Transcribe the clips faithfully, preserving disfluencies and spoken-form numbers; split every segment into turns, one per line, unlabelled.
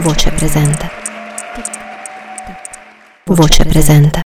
Voce presente. Voce presente.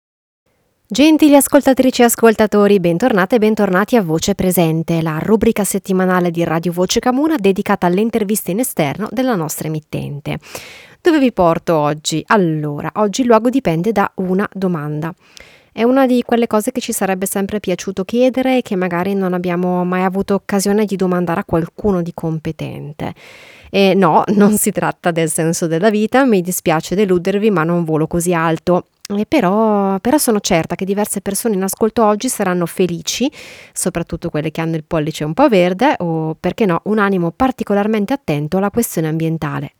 Gentili ascoltatrici e ascoltatori, bentornate e bentornati a Voce Presente, la rubrica settimanale di Radio Voce Camuna dedicata alle interviste in esterno della nostra emittente. Dove vi porto oggi? Allora, oggi il luogo dipende da una domanda. È una di quelle cose che ci sarebbe sempre piaciuto chiedere e che magari non abbiamo mai avuto occasione di domandare a qualcuno di competente. E no, non si tratta del senso della vita, mi dispiace deludervi, ma non volo così alto. E però, però sono certa che diverse persone in ascolto oggi saranno felici, soprattutto quelle che hanno il pollice un po' verde o, perché no, un animo particolarmente attento alla questione ambientale.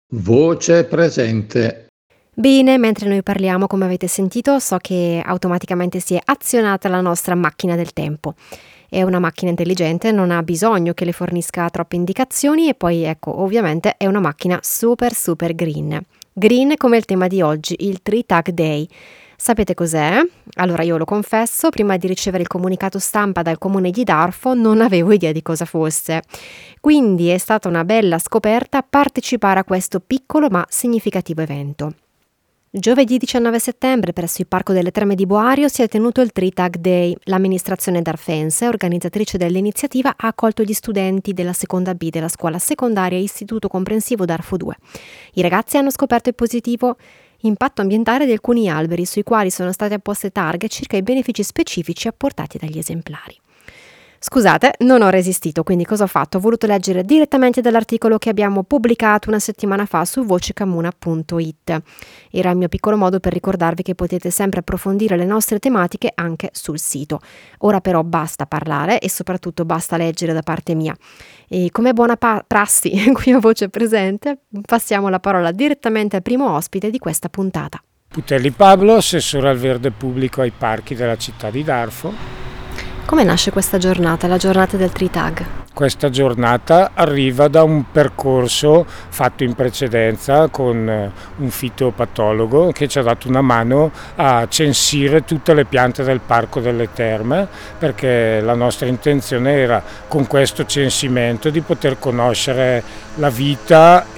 Voce presente.
Bene, mentre noi parliamo, come avete sentito, so che automaticamente si è azionata la nostra macchina del tempo. È una macchina intelligente, non ha bisogno che le fornisca troppe indicazioni e poi, ecco, ovviamente è una macchina super super green. Green come il tema di oggi, il Tree Tag Day. Sapete cos'è? Allora io lo confesso, prima di ricevere il comunicato stampa dal comune di Darfo non avevo idea di cosa fosse. Quindi è stata una bella scoperta partecipare a questo piccolo ma significativo evento. Giovedì diciannove settembre presso il Parco delle Terme di Boario si è tenuto il Tree Tag Day. L'amministrazione darfense, organizzatrice dell'iniziativa, ha accolto gli studenti della seconda B della scuola secondaria Istituto Comprensivo Darfo due. I ragazzi hanno scoperto il positivo impatto ambientale di alcuni alberi sui quali sono state apposte targhe circa i benefici specifici apportati dagli esemplari. Scusate, non ho resistito, quindi cosa ho fatto? Ho voluto leggere direttamente dall'articolo che abbiamo pubblicato una settimana fa su vocecamuna punto it. Era il mio piccolo modo per ricordarvi che potete sempre approfondire le nostre tematiche anche sul sito. Ora però basta parlare e soprattutto basta leggere da parte mia. E come buona pa- prassi qui a Voce Presente, passiamo la parola direttamente al primo ospite di questa puntata.
Putelli Pablo, assessore al verde pubblico ai parchi della città di Darfo.
Come nasce questa giornata, la giornata del Tree Tag?
Questa giornata arriva da un percorso fatto in precedenza con un fitopatologo che ci ha dato una mano a censire tutte le piante del Parco delle Terme, perché la nostra intenzione era con questo censimento di poter conoscere la vita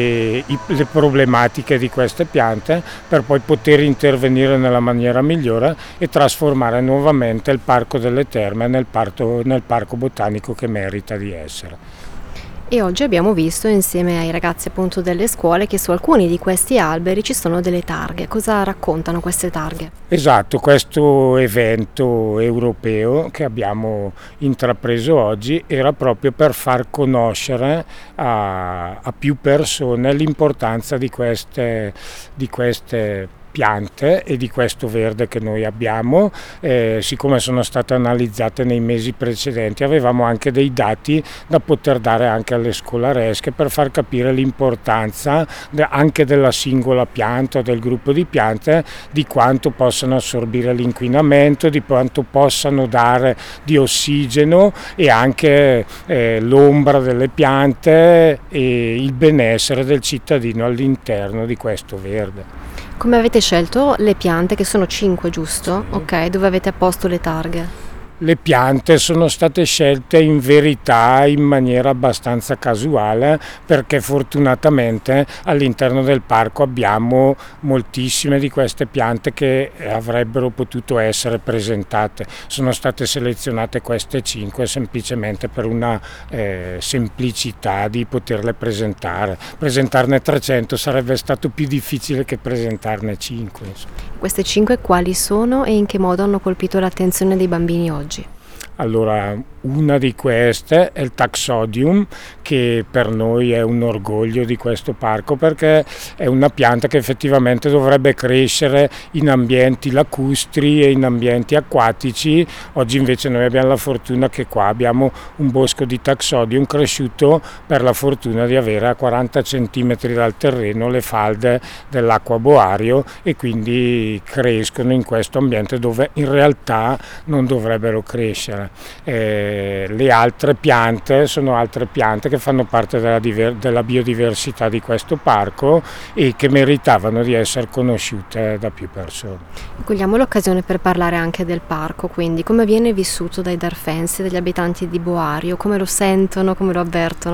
e le problematiche di queste piante per poi poter intervenire nella maniera migliore e trasformare nuovamente il Parco delle Terme nel parco, nel parco botanico che merita di essere.
E oggi abbiamo visto insieme ai ragazzi appunto delle scuole che su alcuni di questi alberi ci sono delle targhe. Cosa raccontano queste targhe?
Esatto, questo evento europeo che abbiamo intrapreso oggi era proprio per far conoscere a, a più persone l'importanza di queste, di queste piante e di questo verde che noi abbiamo. Eh, siccome sono state analizzate nei mesi precedenti, avevamo anche dei dati da poter dare anche alle scolaresche per far capire l'importanza de- anche della singola pianta o del gruppo di piante, di quanto possano assorbire l'inquinamento, di quanto possano dare di ossigeno e anche eh, l'ombra delle piante e il benessere del cittadino all'interno di questo verde.
Come avete scelto le piante, che sono cinque, giusto?
Sì.
Ok, dove avete apposto le targhe?
Le piante sono state scelte in verità in maniera abbastanza casuale, perché fortunatamente all'interno del parco abbiamo moltissime di queste piante che avrebbero potuto essere presentate. Sono state selezionate queste cinque semplicemente per una eh, semplicità di poterle presentare. Presentarne trecento sarebbe stato più difficile che presentarne cinque. Insomma.
Queste cinque quali sono e in che modo hanno colpito l'attenzione dei bambini oggi?
Allora, una di queste è il Taxodium, che per noi è un orgoglio di questo parco, perché è una pianta che effettivamente dovrebbe crescere in ambienti lacustri e in ambienti acquatici. Oggi invece noi abbiamo la fortuna che qua abbiamo un bosco di Taxodium cresciuto per la fortuna di avere a quaranta centimetri dal terreno le falde dell'acqua Boario, e quindi crescono in questo ambiente dove in realtà non dovrebbero crescere. Eh, le altre piante sono altre piante che fanno parte della, diver- della biodiversità di questo parco e che meritavano di essere conosciute da più persone.
Cogliamo l'occasione per parlare anche del parco, quindi come viene vissuto dai darfensi, dagli abitanti di Boario, come lo sentono, come lo avvertono?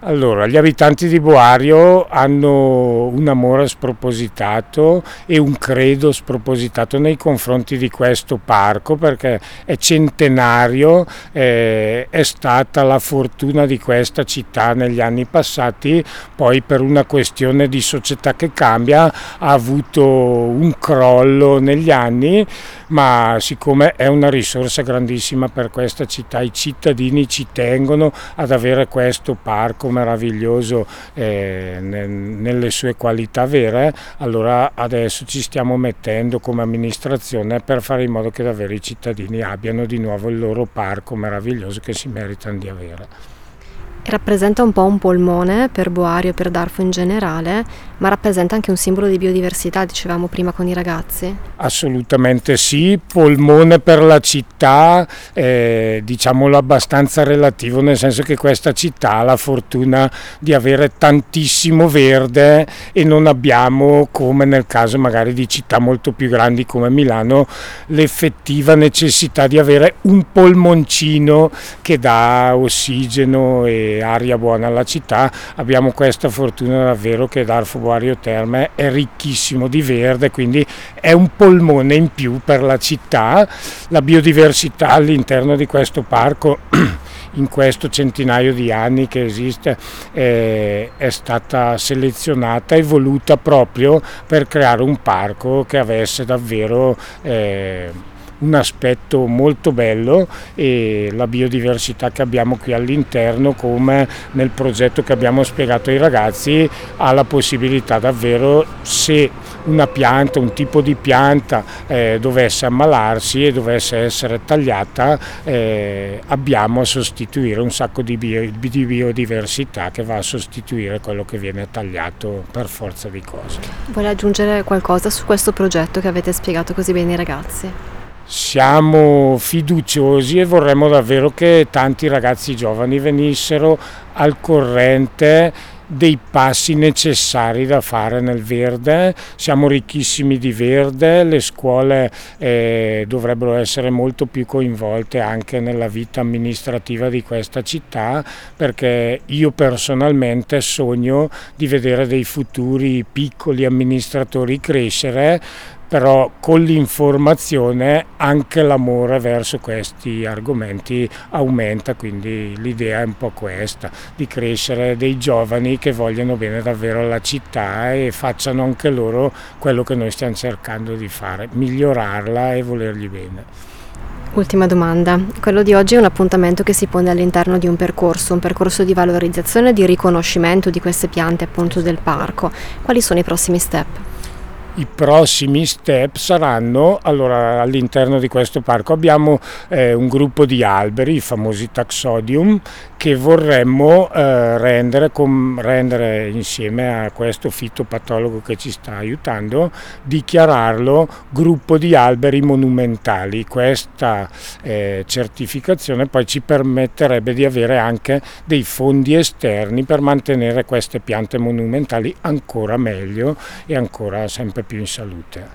Allora, gli abitanti di Boario hanno un amore spropositato e un credo spropositato nei confronti di questo parco, perché è centenario, eh, è stata la fortuna di questa città negli anni passati, poi per una questione di società che cambia ha avuto un crollo negli anni, ma siccome è una risorsa grandissima per questa città, i cittadini ci tengono ad avere questo parco meraviglioso eh, nel, nelle sue qualità vere, allora adesso ci stiamo mettendo come amministrazione per fare in modo che davvero i cittadini abbiano di nuovo il loro parco meraviglioso che si meritano di avere.
Rappresenta un po' un polmone per Boario e per Darfo in generale, ma rappresenta anche un simbolo di biodiversità, dicevamo prima con i ragazzi.
Assolutamente sì, polmone per la città, eh, diciamolo abbastanza relativo, nel senso che questa città ha la fortuna di avere tantissimo verde e non abbiamo, come nel caso magari di città molto più grandi come Milano, l'effettiva necessità di avere un polmoncino che dà ossigeno e aria buona alla città. Abbiamo questa fortuna davvero che Darfo Boario Terme è ricchissimo di verde, quindi è un polmone in più per la città. La biodiversità all'interno di questo parco in questo centinaio di anni che esiste eh, è stata selezionata e voluta proprio per creare un parco che avesse davvero eh, un aspetto molto bello, e la biodiversità che abbiamo qui all'interno, come nel progetto che abbiamo spiegato ai ragazzi, ha la possibilità davvero, se una pianta, un tipo di pianta eh, dovesse ammalarsi e dovesse essere tagliata, eh, abbiamo a sostituire un sacco di, bio, di biodiversità che va a sostituire quello che viene tagliato per forza di cose.
Vuole aggiungere qualcosa su questo progetto che avete spiegato così bene ai ragazzi?
Siamo fiduciosi e vorremmo davvero che tanti ragazzi giovani venissero al corrente dei passi necessari da fare nel verde. Siamo ricchissimi di verde, le scuole eh, dovrebbero essere molto più coinvolte anche nella vita amministrativa di questa città, perché io personalmente sogno di vedere dei futuri piccoli amministratori crescere, però con l'informazione anche l'amore verso questi argomenti aumenta, quindi l'idea è un po' questa, di crescere dei giovani che vogliono bene davvero alla città e facciano anche loro quello che noi stiamo cercando di fare, migliorarla e volergli bene.
Ultima domanda, quello di oggi è un appuntamento che si pone all'interno di un percorso, un percorso di valorizzazione e di riconoscimento di queste piante appunto del parco. Quali sono i prossimi step?
I prossimi step saranno, allora all'interno di questo parco abbiamo eh, un gruppo di alberi, i famosi taxodium, che vorremmo eh, rendere, com, rendere insieme a questo fitopatologo che ci sta aiutando, dichiararlo gruppo di alberi monumentali. Questa eh, certificazione poi ci permetterebbe di avere anche dei fondi esterni per mantenere queste piante monumentali ancora meglio e ancora sempre più in salute.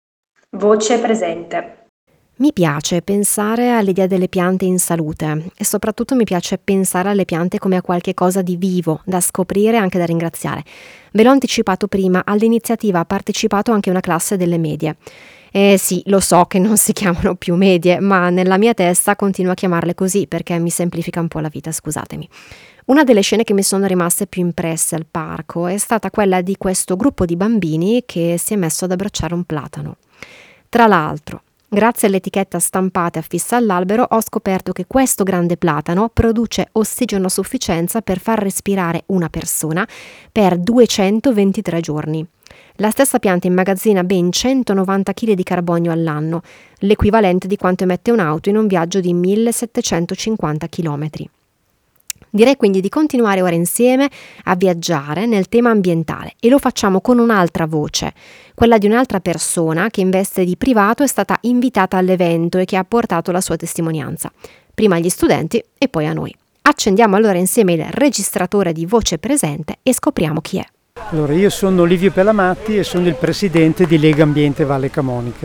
Voce presente.
Mi piace pensare all'idea delle piante in salute e soprattutto mi piace pensare alle piante come a qualche cosa di vivo, da scoprire e anche da ringraziare. Ve l'ho anticipato prima, all'iniziativa ha partecipato anche una classe delle medie. Eh sì, lo so che non si chiamano più medie, ma nella mia testa continuo a chiamarle così perché mi semplifica un po' la vita, scusatemi. Una delle scene che mi sono rimaste più impresse al parco è stata quella di questo gruppo di bambini che si è messo ad abbracciare un platano. Tra l'altro, grazie all'etichetta stampata affissa all'albero, ho scoperto che questo grande platano produce ossigeno a sufficienza per far respirare una persona per duecentoventitré giorni. La stessa pianta immagazzina ben centonovanta chili di carbonio all'anno, l'equivalente di quanto emette un'auto in un viaggio di millesettecentocinquanta chilometri. Direi quindi di continuare ora insieme a viaggiare nel tema ambientale, e lo facciamo con un'altra voce, quella di un'altra persona che in veste di privato è stata invitata all'evento e che ha portato la sua testimonianza, prima agli studenti e poi a noi. Accendiamo allora insieme il registratore di voce presente e scopriamo chi è.
Allora, io sono Livio Pelamatti e sono il presidente di Lega Ambiente Valle Camonica.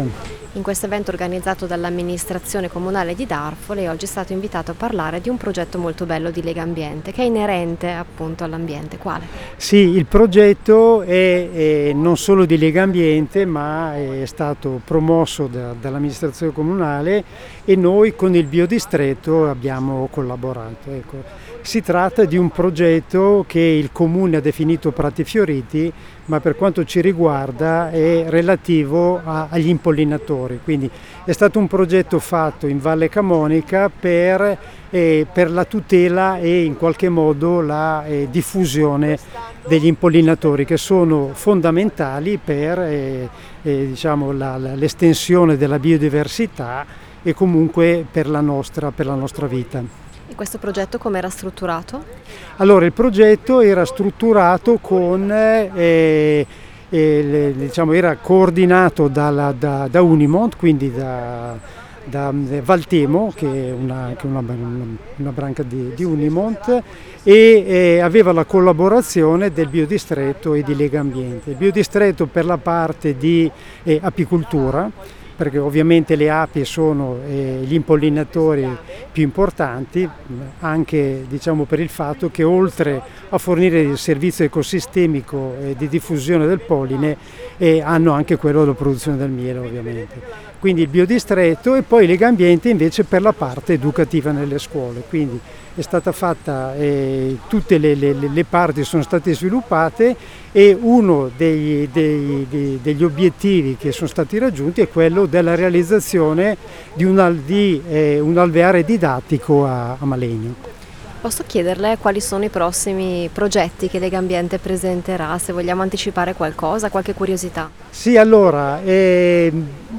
In questo evento organizzato dall'amministrazione comunale di Darfo, lei oggi è stato invitato a parlare di un progetto molto bello di Lega Ambiente, che è inerente appunto all'ambiente. Quale?
Sì, il progetto è, è non solo di Lega Ambiente, ma è stato promosso da, dall'amministrazione comunale e noi con il biodistretto abbiamo collaborato. Ecco. Si tratta di un progetto che il Comune ha definito Prati Fioriti, ma per quanto ci riguarda è relativo a, agli impollinatori. Quindi è stato un progetto fatto in Valle Camonica per, eh, per la tutela e in qualche modo la eh, diffusione degli impollinatori, che sono fondamentali per eh, eh, diciamo, la, la, l'estensione della biodiversità e comunque per la nostra, per la nostra vita.
E questo progetto come era strutturato?
Allora, il progetto era strutturato con, eh, eh, diciamo, era coordinato dalla, da, da Unimont, quindi da, da Valtemo, che è una, che è una, una branca di, di Unimont, e eh, aveva la collaborazione del biodistretto e di Lega Ambiente. Il biodistretto per la parte di eh, apicoltura, perché ovviamente le api sono eh, gli impollinatori più importanti, anche diciamo, per il fatto che oltre a fornire il servizio ecosistemico eh, di diffusione del polline, eh, hanno anche quello della produzione del miele ovviamente. Quindi il biodistretto e poi Lega Ambiente invece per la parte educativa nelle scuole. Quindi è stata fatta, eh, tutte le, le, le parti sono state sviluppate e uno dei, dei, dei, degli obiettivi che sono stati raggiunti è quello della realizzazione di un, di, eh, un alveare didattico a, a Malegno.
Posso chiederle quali sono i prossimi progetti che Lega Ambiente presenterà, se vogliamo anticipare qualcosa, qualche curiosità?
Sì, allora, eh,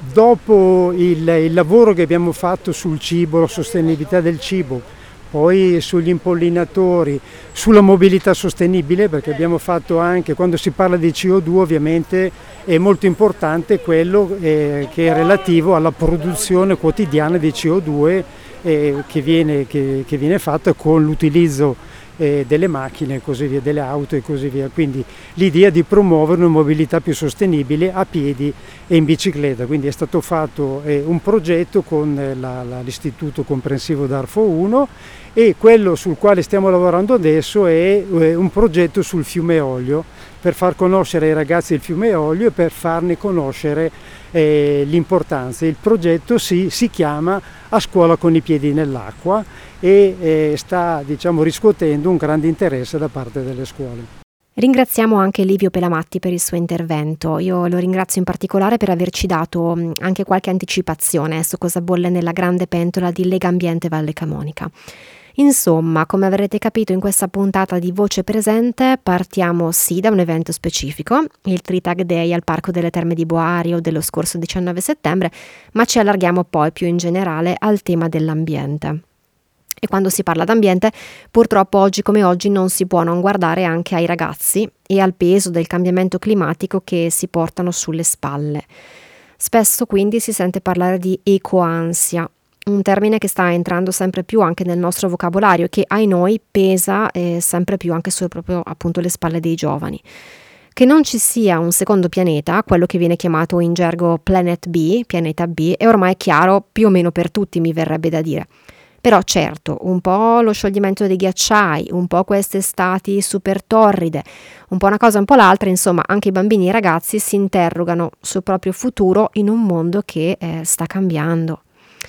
dopo il, il lavoro che abbiamo fatto sul cibo, la sostenibilità del cibo, poi sugli impollinatori, sulla mobilità sostenibile, perché abbiamo fatto anche, quando si parla di C O due ovviamente è molto importante quello eh, che è relativo alla produzione quotidiana di C O due eh, che, viene, che, che viene fatta con l'utilizzo eh, delle macchine e così via, delle auto e così via. Quindi l'idea di promuovere una mobilità più sostenibile a piedi e in bicicletta. Quindi è stato fatto eh, un progetto con la, la, l'Istituto Comprensivo Darfo uno e quello sul quale stiamo lavorando adesso è eh, un progetto sul fiume Olio, per far conoscere ai ragazzi il fiume Olio e per farne conoscere eh, l'importanza. Il progetto si, si chiama A scuola con i piedi nell'acqua e eh, sta diciamo, riscuotendo un grande interesse da parte delle scuole.
Ringraziamo anche Livio Pelamatti per il suo intervento. Io lo ringrazio in particolare per averci dato anche qualche anticipazione su cosa bolle nella grande pentola di Lega Ambiente Valle Camonica. Insomma, come avrete capito in questa puntata di Voce Presente, partiamo sì da un evento specifico, il Tritag Day al Parco delle Terme di Boario dello scorso diciannove settembre, ma ci allarghiamo poi più in generale al tema dell'ambiente. E quando si parla d'ambiente, purtroppo oggi come oggi non si può non guardare anche ai ragazzi e al peso del cambiamento climatico che si portano sulle spalle. Spesso quindi si sente parlare di ecoansia, un termine che sta entrando sempre più anche nel nostro vocabolario e che ai noi pesa eh, sempre più anche su proprio appunto le spalle dei giovani. Che non ci sia un secondo pianeta, quello che viene chiamato in gergo Planet B, pianeta B, è ormai chiaro più o meno per tutti, mi verrebbe da dire. Però certo, un po' lo scioglimento dei ghiacciai, un po' queste estati super torride, un po' una cosa un po' l'altra, insomma anche i bambini e i ragazzi si interrogano sul proprio futuro in un mondo che eh, sta cambiando.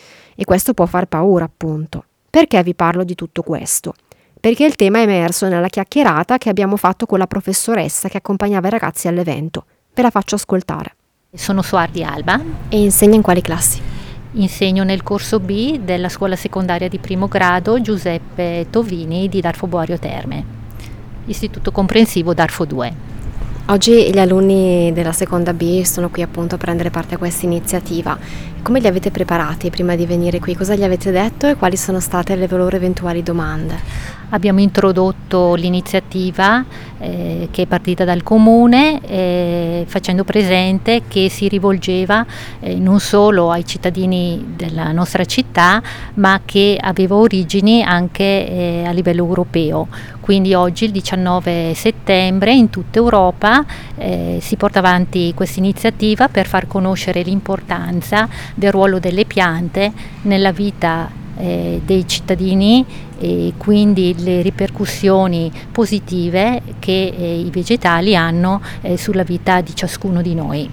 E questo può far paura, appunto. Perché vi parlo di tutto questo? Perché il tema è emerso nella chiacchierata che abbiamo fatto con la professoressa che accompagnava i ragazzi all'evento. Ve la faccio ascoltare.
Sono Suardi Alba.
E insegna in quali classi?
Insegno nel corso B della scuola secondaria di primo grado Giuseppe Tovini di Darfo Boario Terme, istituto comprensivo Darfo due.
Oggi gli alunni della seconda B sono qui appunto a prendere parte a questa iniziativa. Come li avete preparati prima di venire qui? Cosa gli avete detto e quali sono state le loro eventuali domande?
abbiamo introdotto l'iniziativa eh, che è partita dal comune, eh, facendo presente che si rivolgeva eh, non solo ai cittadini della nostra città, ma che aveva origini anche eh, a livello europeo. Quindi oggi, il diciannove settembre, in tutta Europa eh, si porta avanti questa iniziativa per far conoscere l'importanza del ruolo delle piante nella vita eh, dei cittadini, e quindi le ripercussioni positive che eh, i vegetali hanno eh, sulla vita di ciascuno di noi.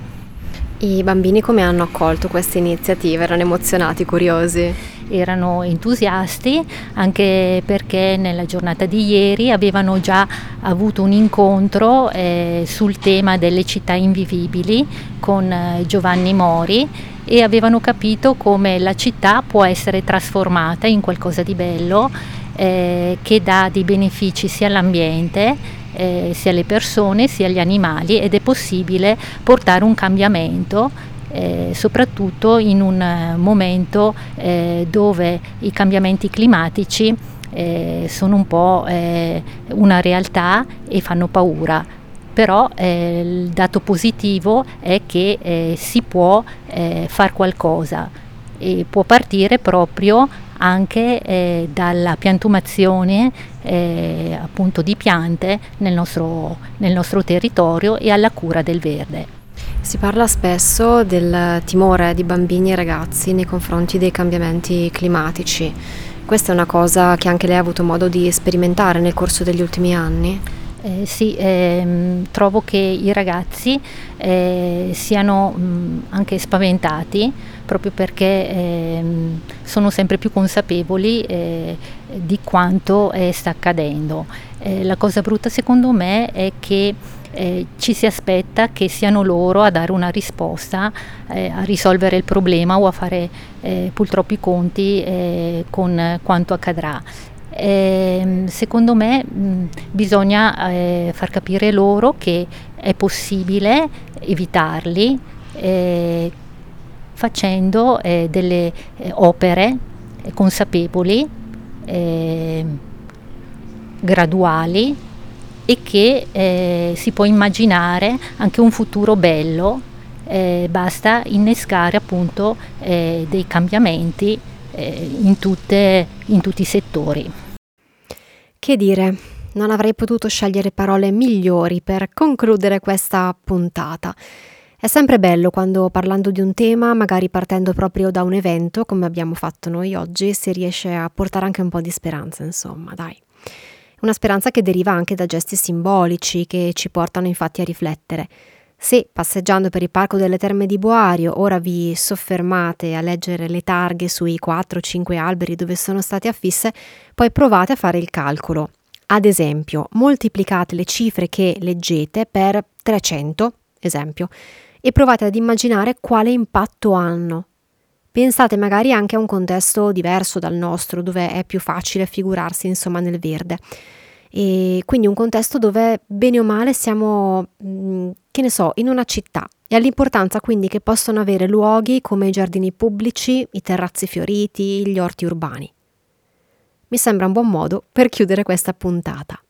I bambini come hanno accolto queste iniziative? Erano emozionati, curiosi?
Erano entusiasti, anche perché nella giornata di ieri avevano già avuto un incontro eh, sul tema delle città invivibili con eh, Giovanni Mori, e avevano capito come la città può essere trasformata in qualcosa di bello eh, che dà dei benefici sia all'ambiente, eh, sia alle persone, sia agli animali, ed è possibile portare un cambiamento, eh, soprattutto in un eh, momento eh, dove i cambiamenti climatici eh, sono un po' eh, una realtà e fanno paura. Però eh, il dato positivo è che eh, si può eh, fare qualcosa, e può partire proprio anche eh, dalla piantumazione eh, appunto di piante nel nostro, nel nostro territorio e alla cura del verde.
Si parla spesso del timore di bambini e ragazzi nei confronti dei cambiamenti climatici. Questa è una cosa che anche lei ha avuto modo di sperimentare nel corso degli ultimi anni?
Eh, sì, ehm, trovo che i ragazzi eh, siano mh, anche spaventati, proprio perché ehm, sono sempre più consapevoli eh, di quanto eh, sta accadendo. Eh, la cosa brutta secondo me è che eh, ci si aspetta che siano loro a dare una risposta, eh, a risolvere il problema o a fare eh, purtroppo i conti eh, con quanto accadrà. Eh, secondo me mh, bisogna eh, far capire loro che è possibile evitarli eh, facendo eh, delle eh, opere eh, consapevoli, eh, graduali, e che eh, si può immaginare anche un futuro bello, eh, basta innescare appunto eh, dei cambiamenti eh, in, tutte, in tutti i settori.
Che dire, non avrei potuto scegliere parole migliori per concludere questa puntata. È sempre bello quando, parlando di un tema, magari partendo proprio da un evento, come abbiamo fatto noi oggi, si riesce a portare anche un po' di speranza, insomma, dai. Una speranza che deriva anche da gesti simbolici che ci portano infatti a riflettere. Se, passeggiando per il Parco delle Terme di Boario, ora vi soffermate a leggere le targhe sui quattro cinque alberi dove sono state affisse, poi provate a fare il calcolo. Ad esempio, moltiplicate le cifre che leggete per trecento, esempio, e provate ad immaginare quale impatto hanno. Pensate magari anche a un contesto diverso dal nostro, dove è più facile figurarsi, insomma, nel verde. E quindi un contesto dove bene o male siamo, mh, che ne so, in una città, e all'importanza quindi che possono avere luoghi come i giardini pubblici, i terrazzi fioriti, gli orti urbani. Mi sembra un buon modo per chiudere questa puntata.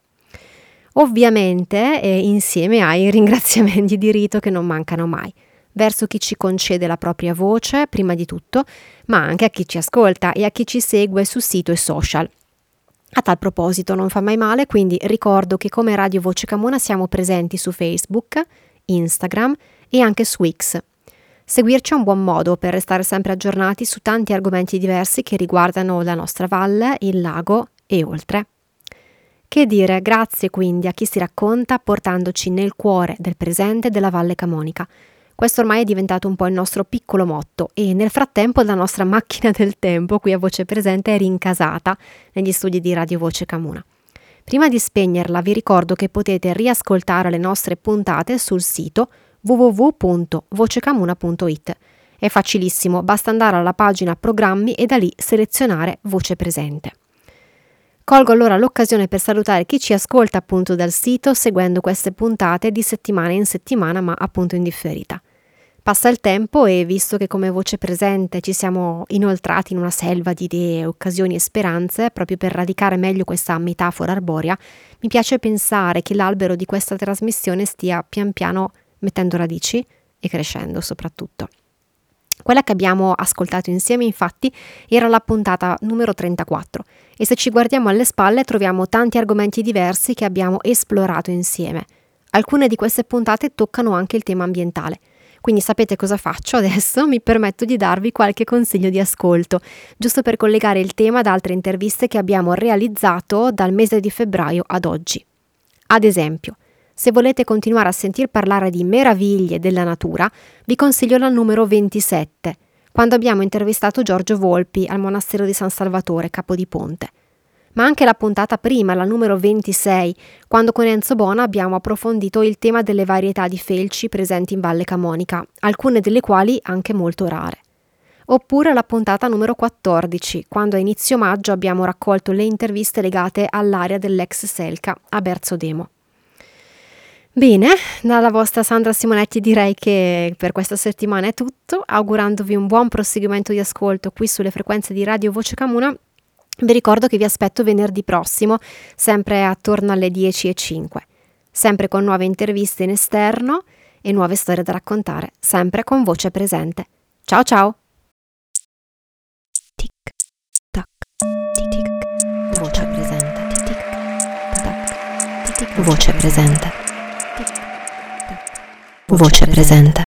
Ovviamente eh, insieme ai ringraziamenti di rito che non mancano mai, verso chi ci concede la propria voce, prima di tutto, ma anche a chi ci ascolta e a chi ci segue su sito e social. A tal proposito non fa mai male, quindi ricordo che come Radio Voce Camona siamo presenti su Facebook, Instagram e anche su X. Seguirci è un buon modo per restare sempre aggiornati su tanti argomenti diversi che riguardano la nostra valle, il lago e oltre. Che dire, grazie quindi a chi si racconta portandoci nel cuore del presente della Valle Camonica. Questo ormai è diventato un po' il nostro piccolo motto, e nel frattempo la nostra macchina del tempo qui a Voce Presente è rincasata negli studi di Radio Voce Camona. Prima di spegnerla vi ricordo che potete riascoltare le nostre puntate sul sito w w w punto vocecamuna punto i t. È facilissimo, basta andare alla pagina Programmi e da lì selezionare Voce Presente. Colgo allora l'occasione per salutare chi ci ascolta appunto dal sito, seguendo queste puntate di settimana in settimana, ma appunto in differita. Passa il tempo e visto che come Voce Presente ci siamo inoltrati in una selva di idee, occasioni e speranze, proprio per radicare meglio questa metafora arborea, mi piace pensare che l'albero di questa trasmissione stia pian piano mettendo radici e crescendo soprattutto. Quella che abbiamo ascoltato insieme, infatti, era la puntata numero trentaquattro e se ci guardiamo alle spalle troviamo tanti argomenti diversi che abbiamo esplorato insieme. Alcune di queste puntate toccano anche il tema ambientale. Quindi sapete cosa faccio adesso? Mi permetto di darvi qualche consiglio di ascolto, giusto per collegare il tema ad altre interviste che abbiamo realizzato dal mese di febbraio ad oggi. Ad esempio, se volete continuare a sentir parlare di meraviglie della natura, vi consiglio la numero ventisette, quando abbiamo intervistato Giorgio Volpi al monastero di San Salvatore, Capodiponte. Ma anche la puntata prima, la numero ventisei, quando con Enzo Bona abbiamo approfondito il tema delle varietà di felci presenti in Valle Camonica, alcune delle quali anche molto rare. Oppure la puntata numero quattordici, quando a inizio maggio abbiamo raccolto le interviste legate all'area dell'ex Selca a Berzodemo. Bene, dalla vostra Sandra Simonetti direi che per questa settimana è tutto, augurandovi un buon proseguimento di ascolto qui sulle frequenze di Radio Voce Camuna. Vi ricordo che vi aspetto venerdì prossimo, sempre attorno alle dieci e cinque, sempre con nuove interviste in esterno e nuove storie da raccontare, sempre con Voce Presente. Ciao ciao! Tic tac, tic tic, Voce Presente, tic tac, tic tic, Voce Presente, Voce Presente.